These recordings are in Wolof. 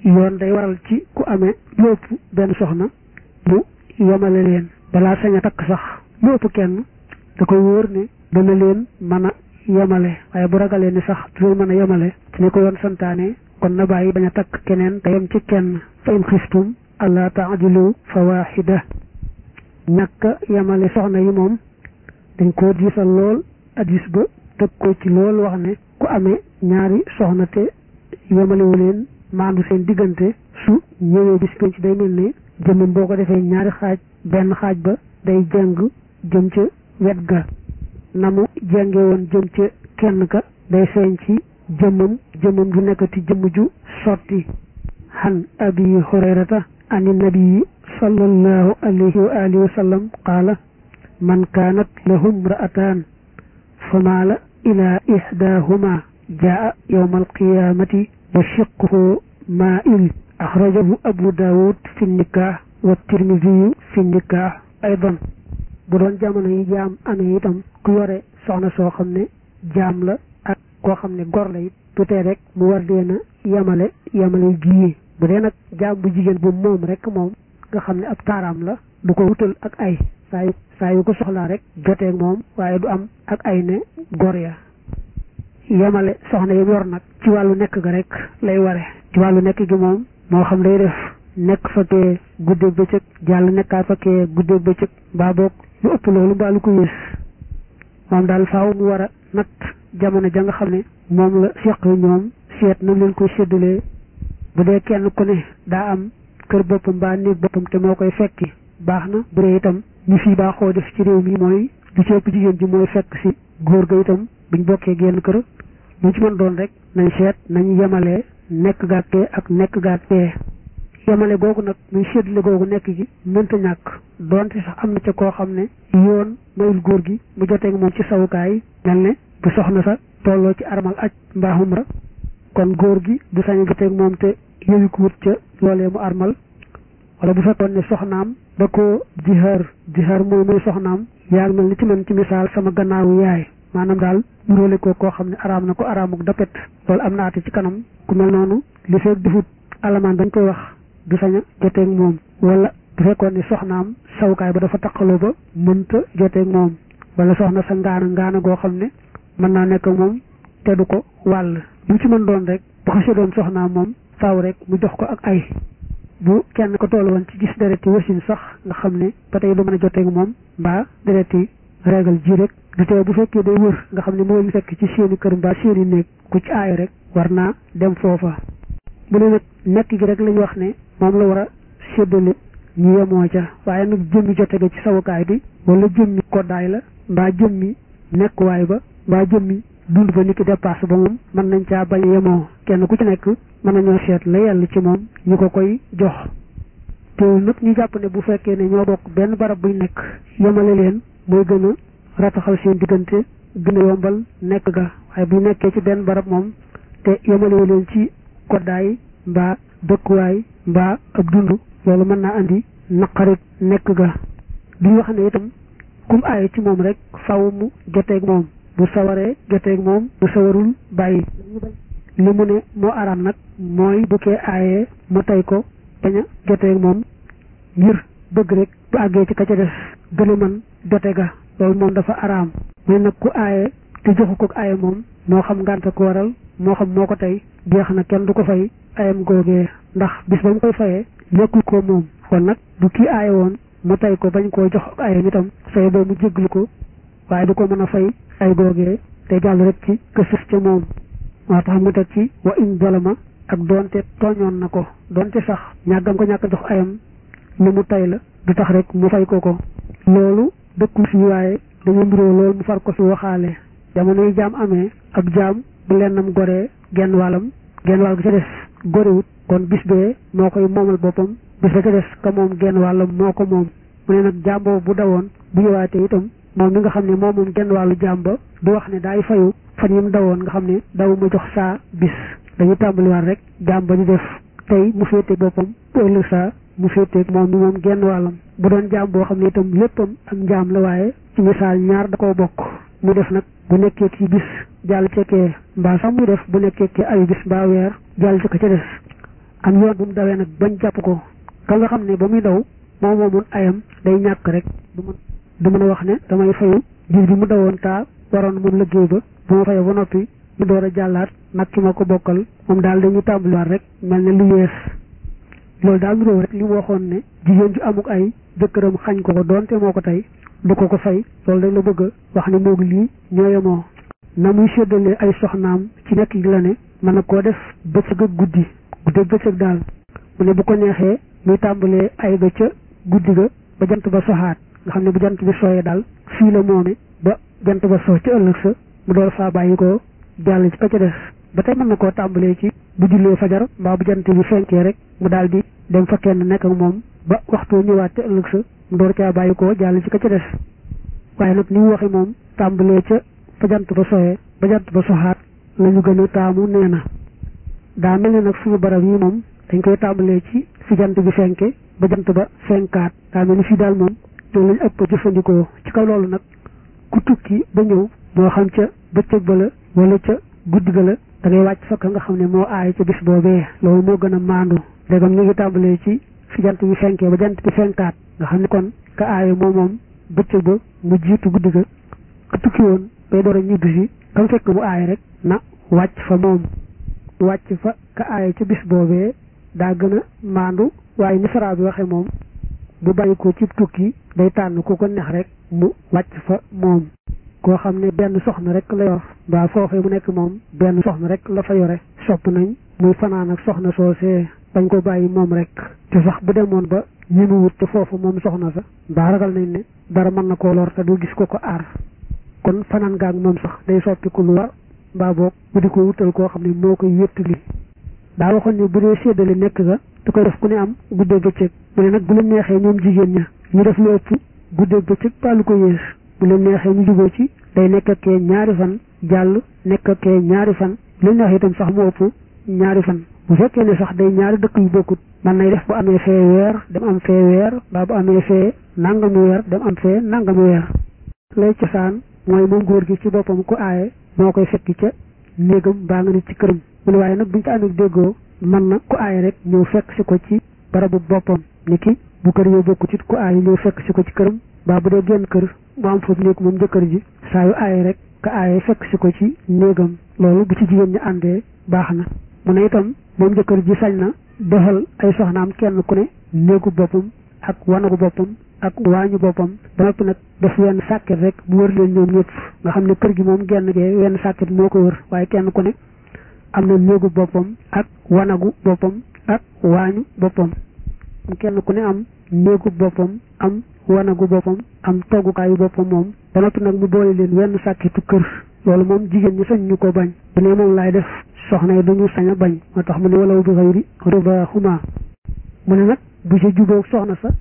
yoon day waral ci ku amee lépp benn soxna mu yemale leen balaa sañ a takk sax lépp kenn da koy wóor ne dana leen mën a yemale waaye bu ragalee ni sax du leen mën a yemale ci ni ko yoon santaane kon na bàyyi bañ a takk keneen te yem ci kenn fa in xiftum alla taadilu fa waaxida ñàkk yemale soxna yi moom dañ koo diisal lool addis ba tëg ko ci lool wax ne ku amee ñaari soxna te yemalewu leen maandu seen diggante su ñëwee bis penc day mel ne jëmmam boo ko defee ñaari xaaj benn xaaj ba day jeng jëm ca wet ga na mu jenge woon jëm ca kenn ka day feeñ ci jëmmam du nekkati jëmm ju sotti xan abi hurayrata ani nabii sallallahu alayhi wa alihi wa sallam qaala man kaanat lahu imra'ataan famaala ila ihdaahuma jaa yawma alqiyamati wa shiqquhu maa'il axrajahu abu daawud fi nikah wa tirmidiyu fi nikah aydan bu doon jamono yi jaam amee itam ku yore soxna soo xam ne jaam la ak koo xam ne gor la it du tee rek mu war leen a yemale gii bu dee nag jaam bu jigéen bu moom rek moom nga xam ne ab taaraam la du ko wutal ak ay saa yu ko soxlaa rek joteeg moom waaye du am ak ay ne gor ya yemale soxna yi yor nag ci wàllu nekk ga rek lay ware ci wàllu nekk gi moom moo xam day def nekk fakkee guddeeg bëccëg jàll nekkaat fakkee guddeeg bëccëg mbaa boog lu ëpp loolu mbaa lu ko yées moom daal faaw mu war a natt jamono ja nga xam ne moom la seq ñoom seet na leen koy séddalee bu dee kenn ku ne daa am kër boppam mbaa néeg boppam te moo koy fekki baax na bu dee itam ñu fii baaxoo def ci réew mi mooy du ci ëpp jigéen ji mooy fekk si góor ga itam buñ bokkee genn kër lu ci mën doon rek nañ seet nañ yemalee nekk gàkkee ak nekk gàkkee yemale googu nag muy séddale googu nekk gi mënta ñàkk doonte sax am na ca koo xam ne yoon mayul góor gi mu joteeg moom ci sawukaay mel ne bu soxna sa tolloo ci armal aj mbaa umra kon góor gi du sañ a joteeg moom te yëwi ko wut ca loolee mu armal wala bu fekkoon ne soxnaam da koo jihaar mooy soxnaam yaa ngi mel ni ci man ci misaal sama gannaawu yaay maanaam daal ñu róole koo xam ne araam na ko araamuk dapet loolu am na ati ci kanam ku mel noonu li feeg defut alamaan dañ koy wax du sañ a joteeg moom wala bu fekkoon ne soxnaam sawukaay ba dafa taqaloo ba mënta joteeg moom wala soxna sa ngaana goo xam ne mën naa nekk moom te du ko wàll lu ci mën doon rek bu xasee doon soxnaam moom faaw rek mu jox ko ak ay bu kenn ko toll woon ci gis dereti wasin sax nga xam ne ba tey du mën a joteeg moom mbaa dereti régal ji rek du tee bu fekkee day wër nga xam ne moo ñu fekk ci seeni kër mbaa seeni néeg ku ci aay rek war naa dem foofa bu ne nag nekk gi rek lañu wax ne moom la war a séddale ñu yemoo ca waaye nag jëmmi jote ga ci sawukaay bi wala jëmmi koddaay la mbaa jëmmi nekkuwaay ba mbaa jëmmi dund ba nit ki dépasse ba moom mën nañ caa bañ yemoo kenn ku ci nekk mën nañoo seet la yàlla ci moom ñu ko koy jox teewul nag ñu jàpp ne bu fekkee ne ñoo bokk benn barab buy nekk yemale leen mooy gën a rataxal seen diggante gën a yombal nekk ga waaye bu nekkee ci benn barab moom te yemale leen ci koddaay mbaa dëkkuwaay mbaa ab dund loolu mën naa andi naqarit nekk ga duñ wax ne itam kum aaye ci moom rek faw mu joteeg moom bu sawaree joteeg moom bu sawarul bàyyi li mu ne moo araam nag mooy bu kee aayee mu tey ko bañ a joteeg moom ngir bëgg rek bu àggee ci ka ca des gën a mën jote ga loolu moom dafa araam mais nag ku aaye te joxu ko aaye moom moo xam ngànta ko waral moo xam moo ko tey jeex na kenn du ko fay ayam googee ndax bis ba mu koy fayee nekkul ko moom kon nag du kii aaye woon mu tey ko bañ koo jox ayam itam say boo mu jéglu ko waaye du ko mën a fay ay googee te jàll rek ci kësëf ca moom moo tax mu teg ci wa in zalama ak doonte tooñoon na ko doonte sax ñàggam ko ñàkk jox ayam lu mu tay la du tax rek mu fay ko loolu dëkkul fii waaye dañu mbiroo loolu mu far ko fi waxaale jamono yi jaam amee ab jaam bu lennam goree genn wàll gi ca des gorewut kon bis bee moo koy moomal boppam bis ba ca des ka moom genn wàllam moo ko moom mu ne nag jaam boobu bu dawoon bu ñëwaatee itam moom mi nga xam ne moom genn wàllu jaam ba du wax ne daay fayu fan yim dawoon nga xam ne daw ma jox saa bis dañu tàmbaliwaat rek jaam ba ñu def tey mu féete boppam bu ëllëg saa mu féeteeg moom mi moom genn wàllam bu doon jaam boo xam ne itam léppam ak njaam la waaye ci misaal ñaar da koo bokk mu def nag bu nekkee ci bis jàll cekkee mbaa sax muy def bu nekkee ci ay bis mbaa weer jàll ci ko ca des am yoon bu mu dawee nag bañ jàpp ko ka nga xam ne ba muy daw moom moomun ayam day ñàkk rek du mën a wax ne damay fayu diir bi mu dawoon taa waroon mun liggéey ba bu ma fayoo ba noppi mu door a jàllaat nag ki ma ko bokkal moom daal dañuy tàmbaliwaat rek mel ne lu yees loolu daal mu rek li mu waxoon ne jigéen ju amuk ay jëkkëram xañ ko doonte moo ko tey du ko fay loolu rek la bëgg a wax ne moog lii ñooyamoo na muy séddalee ay soxnaam ci nekk gi la ne mën na koo def bëccëg ak guddi bëccëg daal mu ne bu ko neexee muy tàmbalee ay ga ca guddi ga ba jant ba soxaat nga xam ne bu jant bi sooyee daal fii la moome ba jant ba soo ci ëllëg sa mu door faa bàyyi ko jàll ci ka ca des ba tey mën na koo tàmbalee ci bu jullee fajar mbaa bu jant bi fenkee rek mu daal di dem fa kenn nekk ak moom ba waxtu ñëwaat ci ëllëg sa mu door caa bàyyi ko jàll ci ka ca des waaye nag ni mu waxe moom tàmbalee ca fa jant ba soyee ba jant ba soxaat la ñu gën a taamu nee na daa mel ne nag suñu barab yi moom dañ koy tàmbalee ci fi jant bi fenke ba jant ba fenkaat daa mel ni fii daal moom loolu lañ ëpp jëfandikoo ci kaw loolu nag ku tukki ba ñëw moo xam ca bëccëg ba la wala ca guddi ga la da ngay wàcc fakk nga xam ne moo aay ca bis boobee loolu moo gën a maandu léegam ñu ngi tàmbalee ci fi jant bi fenkee ba jant bi fenkaat nga xam ne kon ka aaye moom bëccëg ba mu jiitu guddi ga ka tukki woon bay door a ñibbi si kam fekk mu aaye rek na wàcc fa moom wàcc fa ka aaye ca bis boobee daa gën a maandu waaye ni sara bi waxe moom bu bàyyi ko ci tukki day tànn ku ko neex rek mu wàcc fa moom koo xam ne benn soxna rek la yor mbaa foofee mu nekk moom benn soxna rek la fa yore sopp nañ muy fanaan ak soxna soosee bañ ko bàyyi moom rek te sax bu demoon ba ñi mu wut te foofu moom soxna sa mbaa ragal nañ ne dara mën na koo lor te du gis ko aar kon fanaan gaag moom sax day soppiku lu war mbaa boog mu di ko wutal koo xam ne moo koy wéttali daa waxoon ne bu dee séddale nekk ga da koy def ku ne am guddee bëccëg mu ne nag bu leen neexee ñoom jigéen ña ñu def lu ëpp guddee bëccëg ba lu ko yées bu leen neexee ñu juboo ci day nekk ak kee ñaari fan jàll nekk ak kee ñaari fan lu leen neexee itam sax mu ëpp ñaari fan bu fekkee ne sax day ñaari dëkk yu bokkut man nay def bu amee fee weer dem am fee weer mbaa bu amee fee nangami weer dem am fee nangami weer lay cosaan mooy moom góor gi ci boppam ku aaye moo koy fekki ca néegam baa nga ne ci këram mu ne waaye nag buñu ko amee déggoo mën na ku aaye rek ñëw fekk si ko ci barabu boppam ni ki bu kër yoo bokkut it ku aaye ñëw fekk si ko ci këram mbaa bu dee génn kër mu am foofu néeg moom jëkkër ji saa yu aaye rek ka aaye fekk si ko ci néegam loolu bu ci jigéen ñi àndee baax na mu ne itam moom jëkkër ji sañ na defal ay soxnaam kenn ku ne néegu boppam ak wanagu boppam ak waañu boppam ba noppi nag def wenn sàkket rek bu wër leen ñoom ñëpp nga xam ne kër gi moom genn gee wenn sàkket moo ko wër waaye kenn ku ne am na néegu boppam ak wanagu boppam ak waañu boppam kenn ku ne am néegu boppam am wanagu boppam am toggukaayu boppam moom ba noppi nag mu boole leen wenn sàkketu kër loolu moom jigéen ñi sañ ñu ko bañ bu ne moom laay def soxna yi duñu sañ a bañ moo tax mu ne walaw bi xëyri ridaahuma mu ne nag bu ci jubóog soxna sa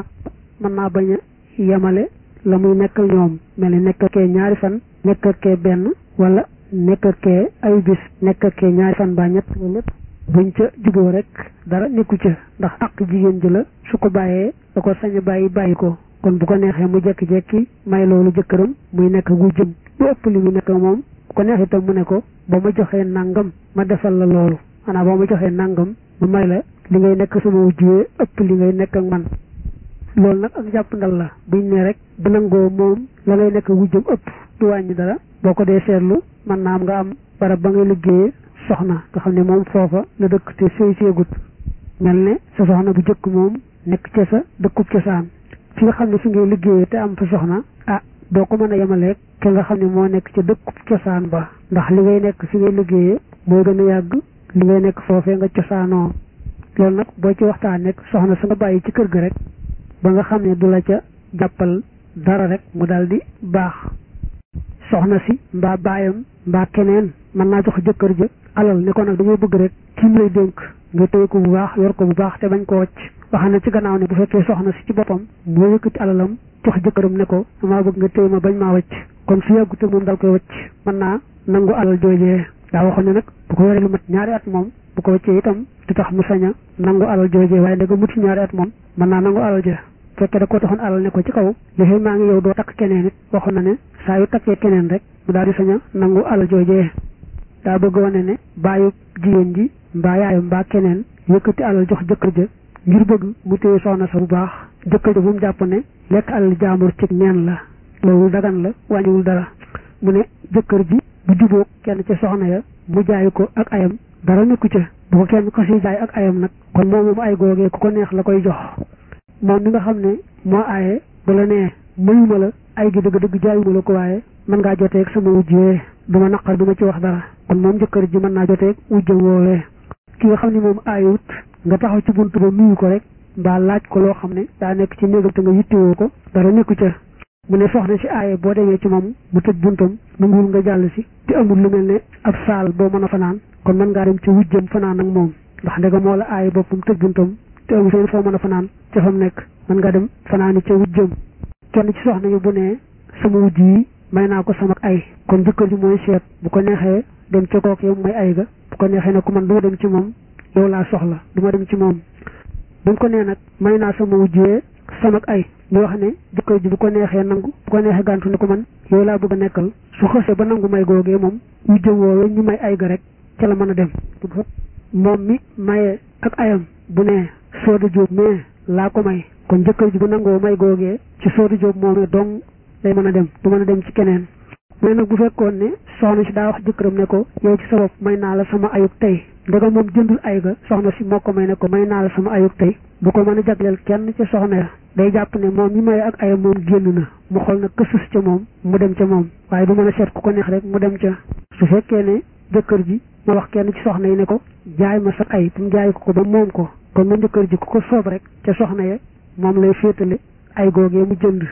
mën naa bañ a yemale la muy nekk ñoom mel ni nekk kee ñaari fan nekk kee benn wala nekk kee ay bis nekk kee ñaari fan ba ñett loolu lépp buñ ca jubóo rek dara nekku ca ndax ak jigéen ji la su ko bàyyee da ko sañ a bàyyi ko kon bu ko neexee mu jekki-jekki may loolu jëkkëram muy nekk gu jëm lu ëpp li mu nekk moom bu ko neexee itam mu ne ko ba ma joxee nangam ma defal la loolu maanaam ba ma joxee nangam ma may la li ngay nekk sama wujjee ëpp li ngay nekk ak man loolu nag ak jàpp ndal la buñ ne rek bu nangoo moom la ngay nekk wujjam ëpp du wàññi dara boo ko dee seetlu mën naa am nga am barab ba ngay liggéeyee soxna nga xam ne moom foofa la dëkk te sëy seegut mel ne sa soxna bu jëkk moom nekk ca sa dëkkub cosaan fi nga xam ne fi ngay liggéeyee te am fa soxna doo ko mën a yemaleeg ke nga xam ne moo nekk ca dëkkub cosaan ba ndax li ngay nekk fi ngay liggéeyee moo gën a yàgg li ngay nekk foofee nga cosaanoo loolu nag boo ci waxtaan nekk soxna sa nga bàyyi ci kër ga rek ba nga xam ne du la ca jàppal dara rek mu daal di baax soxna si mbaa baayam mbaa keneen mën naa jox jëkkër ja alal ne ko nag dañoo bëgg rek kii lay dénk nga téye ko bu baax yor ko bu baax te bañ ko wacc wax na ci gannaaw ne bu fekkee soxna si ci boppam moo yëkkati alalam jox jëkkëram ne ko damaa bëgg nga téye ma bañ maa wacc kon su yàggute moom dal koy wacc mën naa nangu alal joojee daa waxoon ne nag bu ko yoree lu mat ñaari at moom bu ko waccee itam du tax mu sañ a nangu alal joojee waaye ndega muti ñaari at moom mën naa nangu alal ja fekkee da ko taxoon alal ne ko ci kaw li fi maa ngi yow doo takk keneen it waxoon na ne saa yu takkee keneen rek mu daal di sañ a nangu alal joojee daa bëgg wane ne baayu jigéen ji mbaa yaayam mbaa keneen yëkkati alal jox jëkkër ja ngir bëgg mu téye soxna sa bu baax jëkkër ja bu mu jàpp ne lekk alal jaambur ci neen la loolu dagan la wàññiwul dara mu ne jëkkër ji bu jubóog kenn ca soxna ya mu jaay ko ak ayam dara nekku ca bu ko kenn ko si jaay ak ayam nag kon moom ay googee ku ko neex la koy jox moom mi nga xam ne moo aaye bu la nee mayuma la ay gi dëgg-dëgg jaayuma la ko waaye mën ngaa joteeg sama wujjee duma naqar duma ci wax dara kon moom jëkkër ji mën naa joteeg wujjam woowee ki nga xam ne moom aayewut nga taxaw ci buntu ba nuyu ko rek mbaa laaj ko loo xam ne daa nekk ci néegal te nga yittewoo ko dara nekku ca mu ne soxna si aaye boo demee ci moom mu tëj buntam nanguwul nga jàll si te amul lu mel ne ab saal boo mën a fanaan kon mën ngaa dem ci wujjam fanaan ak moom ndax ndega moo la aaye boppam tëj buntam te amul fenn foo mën a fanaan ca fam nekk mën ngaa dem fanaani ca wujjam kenn ci soxna yi bu ne sama wujj yi may naa ko sama ay kon jëkkër ji mooy seet bu ko neexee dem ca kook yow may ay ga bu ko neexee nag ku man du ma dem ci moom yow laa soxla du ma dem ci moom buñ ko nee nag may naa sama wujjee sama ay ñu wax ne jëkkër ji bu ko neexee nangu bu ko neexee gàntu ne ko man yow laa bëgg a nekkal su xësee ba nangu may googee moom wujjam woowee ñu may ay ga rek ca la mën a dem moom mi maye ak ayam bu nee Sooda Jóob mais laa ko may kon jëkkër ji bu nangoo may googee ci Sooda Jóob moomee dong day mën a dem du mën a dem ci keneen mais nag bu fekkoon ne soxna si daa wax jëkkëram ne ko yow ci sa bopp may naa la sama ayub tey ndegam moom jëndul ay ga soxna si moo ko may ne ko may naa la sama ayub tey bu ko mën a jagleel kenn ci soxna ya day jàpp ne moom mi maye ak ayam moom génn na mu xool na kësus ca moom mu dem ca moom waaye du mën a seet ku ko neex rek mu dem ca su fekkee ne jëkkër ji ma wax kenn ci soxna yi ne ko jaay ma sa ay bu mu jaay ko ba moom ko kon ma jëkkër ji ku ko soob rek ca soxna ya moom lay féetale ay googee mu jënd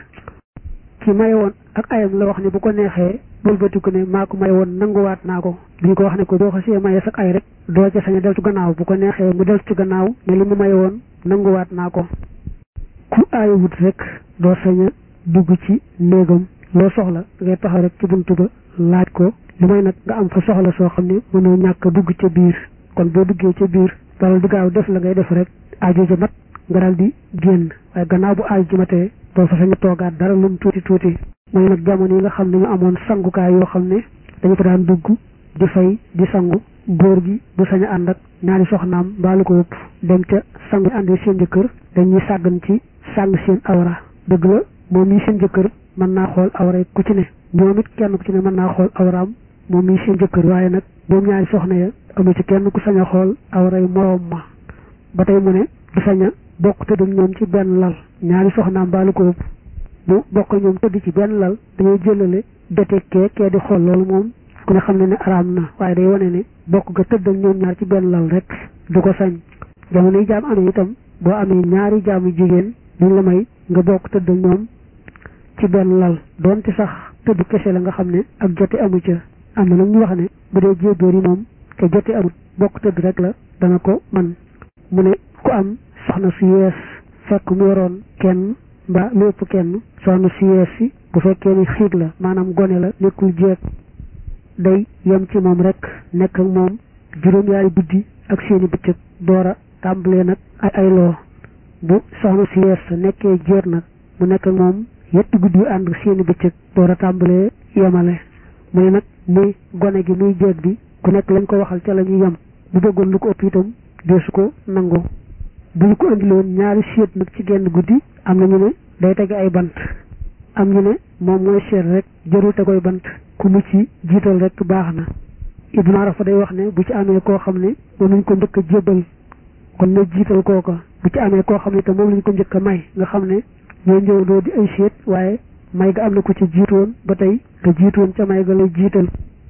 ci maye woon ak ayam la wax ne bu ko neexee bëlbatiku ne maa ko maye woon nanguwaat naa ko duñ ko wax ne ko boo xasee maye sak ay rek doo ca sañ a del ci gannaaw bu ko neexee mu del ci gannaaw ne li mu maye woon nanguwaat naa ko ku aayewut rek doo sañ a dugg ci néegam loo soxla ngay taxaw rek ci buntu ba laaj ko lu may nag nga am fa soxla soo xam ne mënoo ñàkk dugg ca biir kon boo duggee ca biir daral di gaaw def la ngay def rek aajo ja mat nga daal di génn waaye gannaaw bu aajo ji matee doo fa sañ a toogaat dara lum tuuti tuuti mooy nag jamono yi nga xam ne ñu amoon sangukaay yoo xam ne dañu fa daan dugg di fay di sangu góor gi du sañ a ànd ak ñaari soxnaam mbaalu ko ëpp dem ca sangu àndi seen jëkkër dañuy sàggan ci sàng seen awra dëgg la moom mii seen jëkkër mën naa xool awra ku ci ne ñoom it kenn ku ci ne mën naa xool awraam moom mii seen jëkkër waaye nag moom ñaari soxna ya amu ci kenn ku sañ a xool awray moroom ma ba tey mu ne du sañ a bokk tëdd ñoom ci benn lal ñaari soxnaam mbaalu ko ëpp bu bokk ñoom tëdd ci benn lal dañoo jëlale dete kee di xool loolu moom ku ne xam ne ne araam na waaye day wane ne bokk ga tëdd ak ñoom ñaar ci benn lal rek du ko sañ jamono yi jaam amee itam boo amee ñaari jaamu jigéen duñ la may nga bokk tëdd ak ñoom ci benn lal doonte sax tëdd kese la nga xam ne ak jote amu ca am na nag ñu wax ne bu dee jébbéer yi moom te jote amut bokk tëdd rek la dana ko man mu ne ku am soxna su yees fekk mu yoroon kenn mbaa lépp kenn soxna su yees si bu fekkee ni xiig la maanaam gone la nekkul jeeg day yem ci moom rek nekk ak moom juróom-yaari guddi ak seeni bëccëg door a tàmbalee nag ay loo bu soxna su yees sa nekkee jeer nag mu nekk ak moom yetti guddi yu ànd seeni bëccëg door a tàmbalee yemale mu ne nag muy gone gi muy jeeg bi ku nekk lañ ko waxal ca la ñuy yem bu bëggoon lu ko ëpp itam deesu ko nangu bu ñu ko andiloon ñaari seet nag ci genn guddi am na ñu ne day tege ay bant am ñu ne moom mooy seet rek jarul te koy bant ku mu ci jiital rek baax na Ibnu Arafa day wax ne bu ci amee koo xam ne moom lañ ko njëkk a jébbal kon na jiital kooka bu ci amee koo xam ne te moom lañ ko njëkk a may nga xam ne ñoo njëwandoo di ay seet waaye may ga am na ko ci jiitoon ba tey nga jiitoon ca may ga lay jiital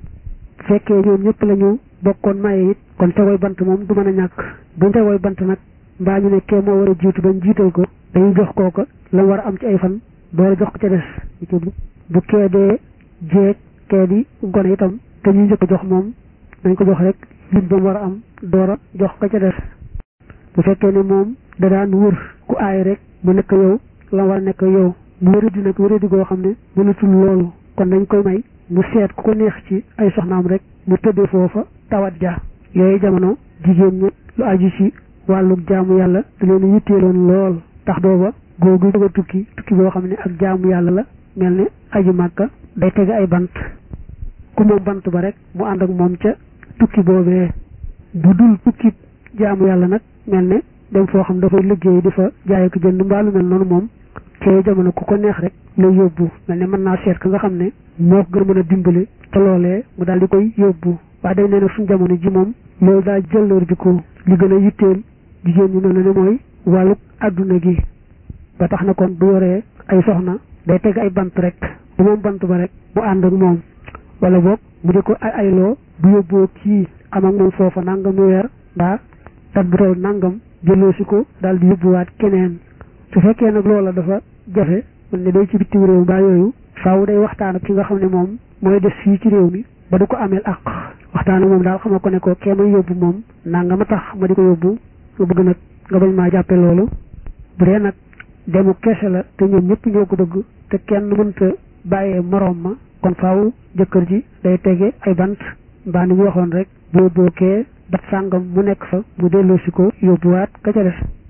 fekkee ñoom ñëpp la ñu bokkoon maye it kon tegoy bant moom du mën a ñàkk buñ tegoy bant nag mbaa ñu ne kee moo war a jiitu bañ jiital ko dañuy jox kooka la war a am ci ay fan door a jox ko ca des bu kee dee jeeg kee di gone itam te ñuy njëkk a jox moom dañ ko jox rek lim ba mu war a am door a jox ko ca des bu fekkee ne moom da daan wër ku aay rek mu nekk yow la war a nekk yow mu wëradi nag wëradi goo xam ne mënatul loolu kon dañ koy may mu seet ku ko neex ci ay soxnaam rek mu tëddee foofa tawat ja yooyu jamono jigéen ñi lu aju ci wàllu jaamu yàlla da leen yitteeloon lool tax booba googu bëgg a tukki boo xam ne ak jaamu yàlla la mel ni aju màkka day tege ay bant ku moom bant ba rek mu ànd ak moom ca tukki boobee bu dul tukki jaamu yàlla nag mel ne dem foo xam dafay liggéey di fa jaay ko jënd mbaalu mel noonu moom ci jamono ku ko neex rek lay yóbbu mel ne mën naa seet ka nga xam ne moo ko gën a mën a dimbale te loolee mu daal di koy yóbbu waaye day nee nag suñu jamono ji moom loolu daa jëlloor bi ko li gën a yitteel jigéen ñi mel na ne mooy wàllu adduna gi ba tax na kon bu yoree ay soxna day teg ay bant rek bu moom bant ba rek bu ànd ak moom wala boog mu di ko ayloo bu yóbboo kii am ak moom foofa nangam weer mbaa tat bu toll nangam jëloo si ko daal di yóbbuwaat keneen su fekkee nag loola dafa jafe man ne day ci bitim réew mbaa yooyu faaw day waxtaan ak ki nga xam ne moom mooy des fii ci réew mi ba du ko ameel ak waxtaan ak moom daal xama ko ne ko kee may yóbbu moom nangam a tax ma di ko yóbbu nga bëgg nag nga bañ maa jàppe loolu bu dee nag demu kese la te ñoom ñëpp ñoo ko bëgg te kenn mënta bàyyee moroom ma kon faaw jëkkër ji day tege ay bant mbaa ni ñu waxoon rek boo bookee bat sàngam mu nekk fa mu delloosi ko yóbbuwaat ka ca des